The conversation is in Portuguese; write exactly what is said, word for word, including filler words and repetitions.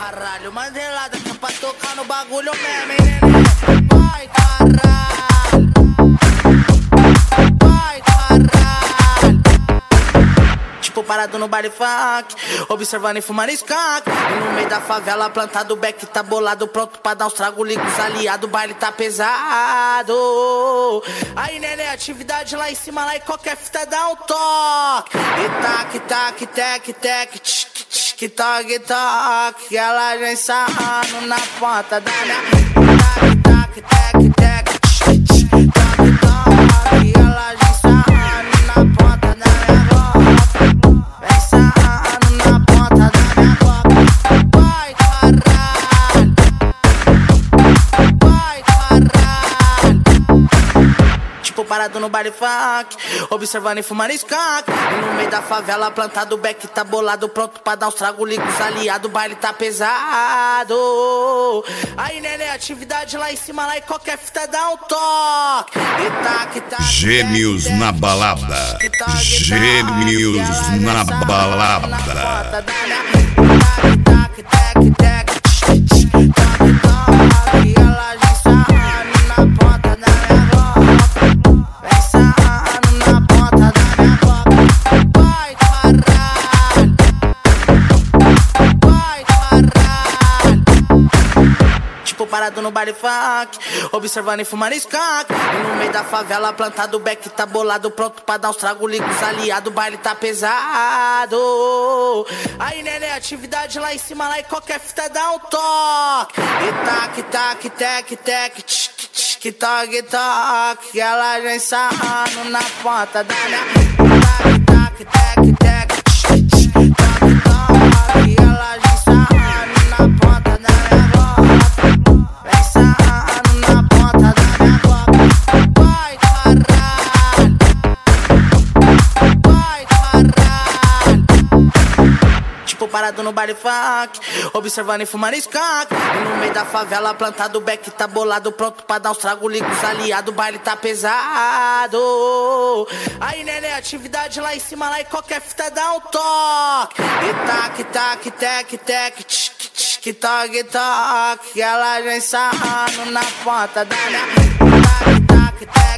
caralho, mandelada que é pra tocar no bagulho mesmo, hein, neném? Vai, caralho. Vai, caralho. Tipo parado no baile funk, observando e fumando skunk. E no meio da favela plantado, o beck tá bolado, pronto pra dar uns tragos, liga os aliados, o baile tá pesado. Aí, neném, atividade lá em cima, lá e qualquer fita dá um toque. E tac, tac, tec, tec, tchic, tchic, toque, toque. Ela já ensaiando na ponta da minha. Tac, tac, tec, tec, tchic, tchic, toque, toque. Ela já ensaiando na ponta da minha boca. Vem ensaiando na ponta da minha boca. Vai, caralho. Vai, caralho. Tipo parado no baile funk, observando e fumando skunk. E no meio da favela plantado, o beck tá bolado, pronto pra dar uns tragos, liga os aliados, o baile tá pesado. Aí, neném, atividade lá em cima, lá e qualquer fita dá um toque. E tac, tac, Gêmeos tec, na tec, balada. tec, toque, Gêmeos toque. na Ela já balada. na ponta da minha. Tac, tac, tec, tec, tchic, tchic, toque, toque. Ela já ensaiando na ponta da minha boca. Vem ensaiando na ponta da minha boca. Vai, caralho. Vai, caralho. Tipo parado no baile funk, observando e fumando skunk. E no meio da favela plantado, o beck tá bolado, pronto pra dar uns tragos, liga os aliados, o baile tá pesado. Aí, neném, atividade lá em cima, lá e qualquer fita dá um toque. E tac, tac, tec, tec, tchic, tchic, toque, toque. Ela já ensaiando na ponta da minha. Tac, tac, tec, tec, tchic, tchic, toque, toque. Ela já ensaiando na ponta da minha boca. Vem ensaiando na ponta da minha boca. Vai, caralho. Vai, caralho. Tipo parado no baile funk, observando e fumando skunk. E no meio da favela plantado, o beck tá bolado, pronto pra dar uns tragos, liga os aliados, o baile tá pesado. Aí, neném, atividade lá em cima, lá e qualquer fita dá um toque. E tac, tac, tec, tec, tchic, tchic, toque, toque. Ela já ensaiando na ponta da minha. Tac, tac, tec.